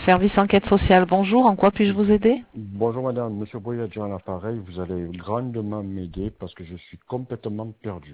Service enquête sociale, bonjour, en quoi puis-je vous aider? Bonjour madame, monsieur Boyadjian à l'appareil, vous allez grandement m'aider parce que je suis complètement perdu.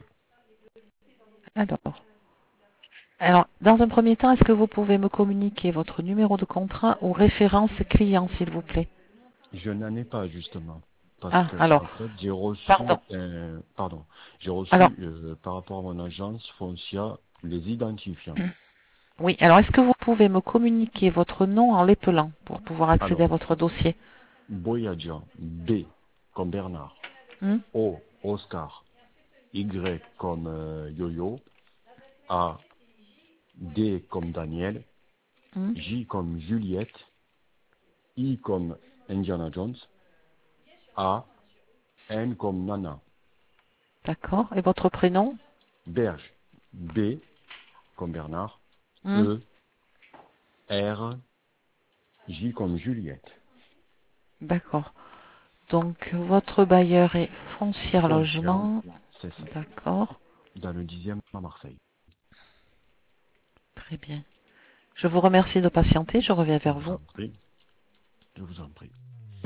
Alors, dans un premier temps, est-ce que vous pouvez me communiquer votre numéro de contrat ou référence client, s'il vous plaît? Je n'en ai pas justement parce Ah, que alors, en fait j'ai reçu, pardon. j'ai Alors, reçu par rapport à mon agence Foncia les identifiants. oui, alors est-ce que vous pouvez me communiquer votre nom en l'épelant pour pouvoir accéder à Alors, votre dossier? Boyadjian, B comme Bernard, Hmm. O Oscar, Y comme Yo-Yo, A D comme Daniel, Hmm. J comme Juliette, I comme Indiana Jones, A N comme Nana. D'accord. Et votre prénom? Berge, B comme Bernard, Hmm. E, R, J comme Juliette. D'accord. Donc, votre bailleur est Foncière Foncia, Logement. c'est ça, D'accord. dans le 10e à Marseille. Très bien. Je vous remercie de patienter, je reviens Je vers vous vous. en prie, je vous en prie.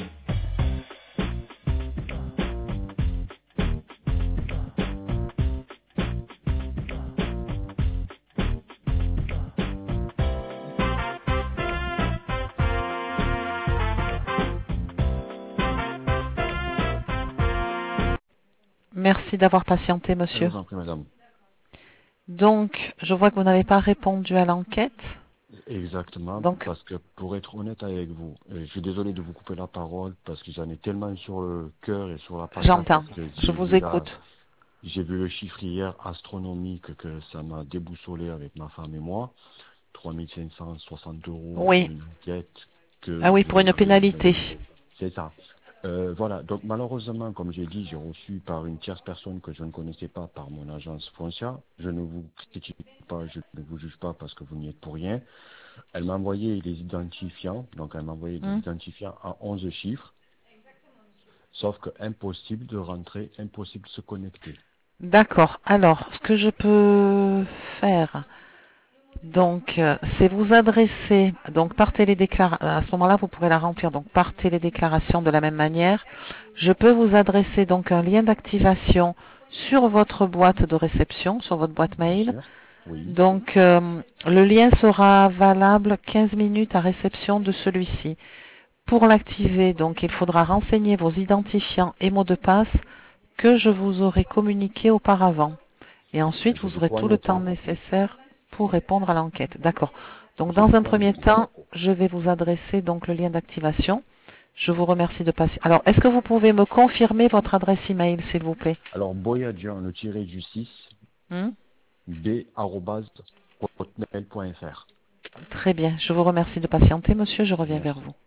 Merci d'avoir patienté, Je monsieur. vous en prie, madame. Donc, je vois que vous n'avez pas répondu à l'enquête. Exactement, Donc, parce que pour être honnête avec vous, je suis désolé de vous couper la parole parce que j'en ai tellement sur le cœur et sur la patate j'entends. parce que Je vous écoute. j'ai vu le chiffre hier astronomique que ça m'a déboussolé avec ma femme et moi. 3560 € pour Oui. une enquête Ah que oui, pour une pénalité. c'est ça. Voilà, donc malheureusement, comme j'ai dit, j'ai reçu par une tierce personne que je ne connaissais pas par mon agence Foncia. Je ne vous critique pas, je ne vous juge pas parce que vous n'y êtes pour rien. Elle m'a envoyé les identifiants, donc elle m'a envoyé des Hmm. identifiants à 11 chiffres, sauf que impossible de rentrer, impossible de se connecter. D'accord. Alors, ce que je peux faire, donc, c'est vous adresser, donc par télédéclaration, à ce moment-là, vous pourrez la remplir, donc par télédéclaration de la même manière. Je peux vous adresser donc un lien d'activation sur votre boîte de réception, sur votre boîte Bien mail. sûr. Oui. Donc, le lien sera valable 15 minutes à réception de celui-ci. Pour l'activer, donc, il faudra renseigner vos identifiants et mots de passe que je vous aurai communiqués auparavant. Et ensuite, J'ai vous de aurez quoi tout le temps noter. nécessaire pour répondre à l'enquête. D'accord. Donc, J'ai de dans un quoi premier noter. temps, je vais vous adresser donc le lien d'activation. Je vous remercie de passer. Alors, est-ce que vous pouvez me confirmer votre adresse email, s'il vous plaît? Alors, Boyadjian, le tiré du 6, Hmm. b@hotmail.fr. Très bien. Je vous remercie de patienter, monsieur. Je reviens vers Merci. vous.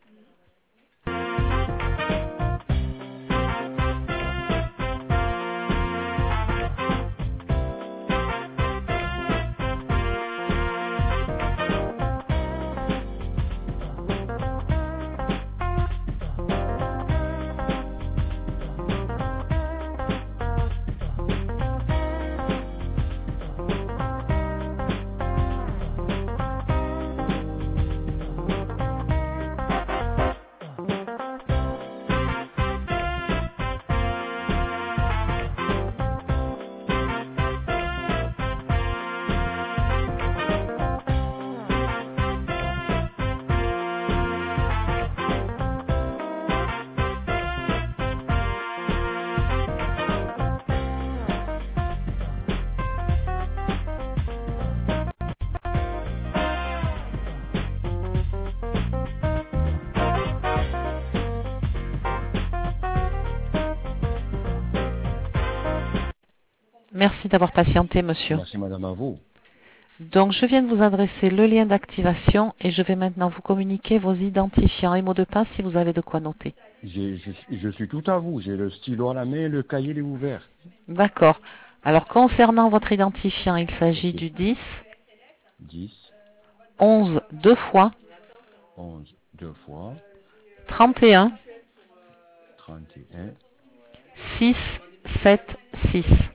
Merci d'avoir patienté, monsieur. Merci, madame, à vous. Donc, je viens de vous adresser le lien d'activation et je vais maintenant vous communiquer vos identifiants et mots de passe si vous avez de quoi noter. Je suis tout à vous. J'ai le stylo à la main, le cahier il est ouvert. D'accord. Alors, concernant votre identifiant, il s'agit Ok. du 10, 10, 11 deux fois, 11, 2 fois, 31, 31, 6, 7, 6.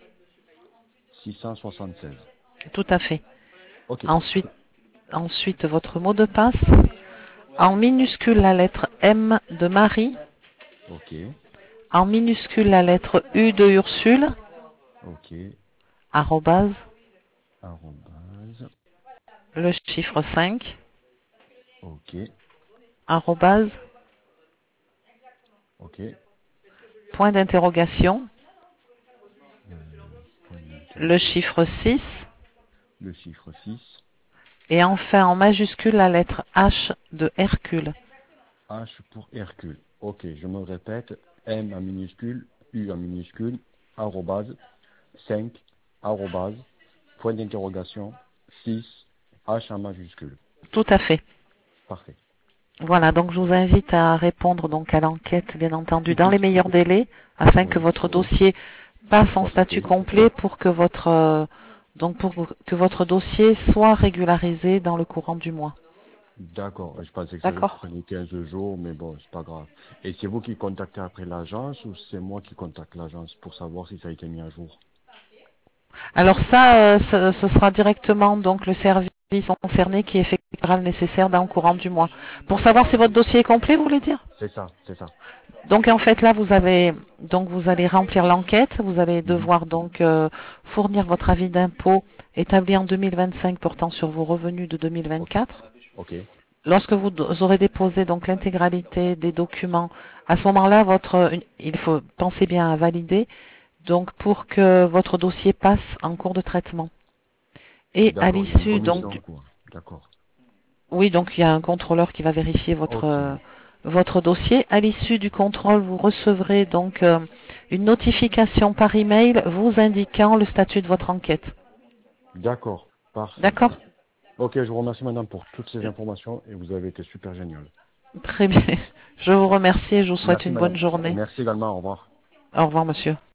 676. Tout à fait. Ok. Ensuite, votre mot de passe. En minuscule la lettre M de Marie. Ok. En minuscule la lettre U de Ursule. Ok. Arrobase. Arrobase. Le chiffre 5. Ok. Arrobase. Ok. Point d'interrogation. Point Le d'interrogation. chiffre 6. Le chiffre 6. Et enfin en majuscule la lettre H de Hercule. H pour Hercule. Ok, je me répète. M en minuscule, U en minuscule, arrobase, 5, arrobase, point d'interrogation, 6, H en majuscule. Tout à fait. Parfait. Voilà, donc je vous invite à répondre donc à l'enquête, bien entendu, Tout dans de les suite. meilleurs délais, afin que Oui. votre dossier passe en Soit statut traité. complet pour que votre dossier soit régularisé dans le courant du mois. D'accord. Je pensais que ça D'accord? prenait 15 jours, mais bon, c'est pas grave. Et c'est vous qui contactez après l'agence ou c'est moi qui contacte l'agence pour savoir si ça a été mis à jour? Alors ça, ce sera directement donc le service concerné qui effectuera le nécessaire dans le courant du mois. Pour savoir si votre dossier est complet, vous voulez dire? C'est ça, c'est ça. Donc en fait là vous allez remplir l'enquête, vous allez Mhm. devoir donc fournir votre avis d'impôt établi en 2025 portant sur vos revenus de Ok. 2024. Ok. Lorsque vous aurez déposé donc l'intégralité des documents, à ce moment-là il faut penser bien à valider donc pour que votre dossier passe en cours de traitement. Et à D'accord, il y a une l'issue commission, donc quoi. D'accord. oui, donc il y a un contrôleur qui va vérifier Ok. votre dossier. À l'issue du contrôle, vous recevrez donc une notification par email vous indiquant le statut de votre enquête. D'accord. Parfait. D'accord? Ok, je vous remercie madame pour toutes ces informations et vous avez été super génial. Très bien. Je vous remercie et je vous souhaite Merci une bonne madame. journée. Merci également, au revoir. Au revoir, monsieur.